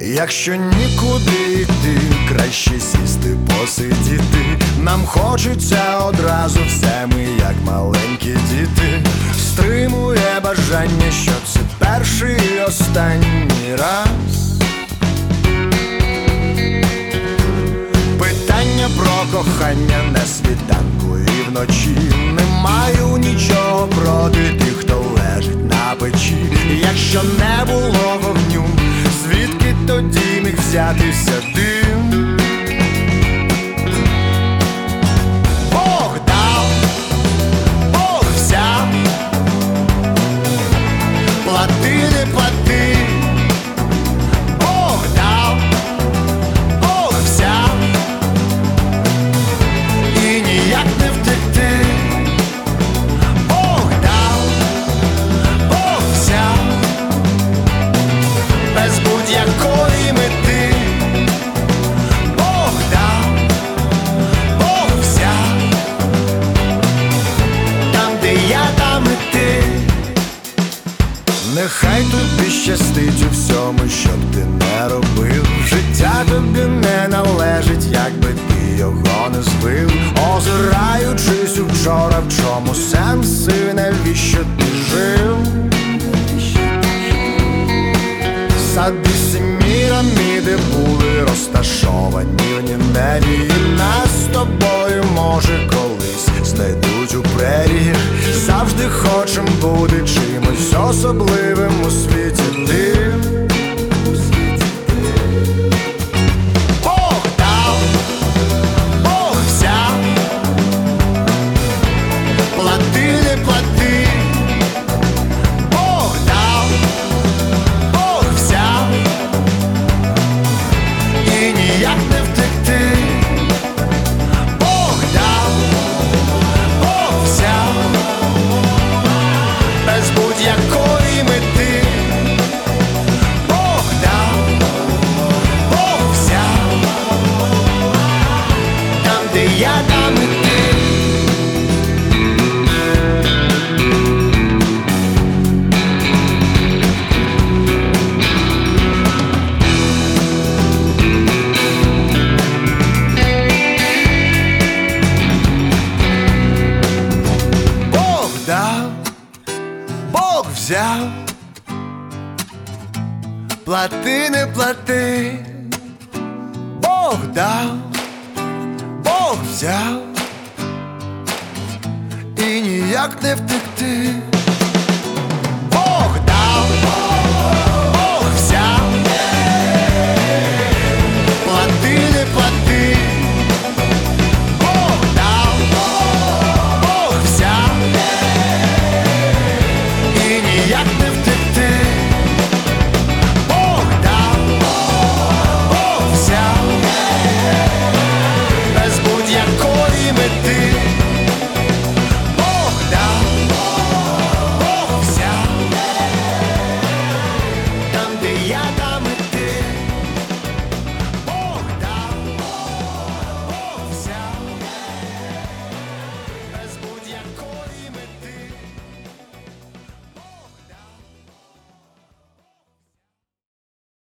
Якщо нікуди йти, краще сісти, посидіти. Нам хочеться одразу все, ми як маленькі діти. Стримує бажання, що це перший і останній раз. Питання про кохання на світанку і вночі. Не маю нічого проти тих, хто лежить на печі. Якщо не було вогню, звідки тоді міг взятися дим? Бог дав, Бог взяв, плати, не плати. Бог дав, Бог взяв, і ніяк не втекти. Бог дав, Бог взяв, без будь-якої мети. Бог дав, Бог взяв, там, де я, там і ти. Нехай тобі щастить у всьому, що б ти не робив. Життя тобі не належить, якби ти його не збив. Озираючись у вчора, в чому сенс і навіщо ти жив? Сади Семіраміди були розташовані в Ніневії. Нас з тобою, може, колись знайдуть у преріях. Завжди хочем бути чимось особливим у світі ти. Бог дав, Бог взяв, плати, не плати. Бог дав, Бог взяв, і ніяк не втекти. Бог дав, Бог взяв, без будь-якої мети. Бог дав, Бог взяв, там, де я, там і ти. Бог дав, Бог взяв, плати, не плати. Бог дав, Бог взяв, і ніяк не втекти.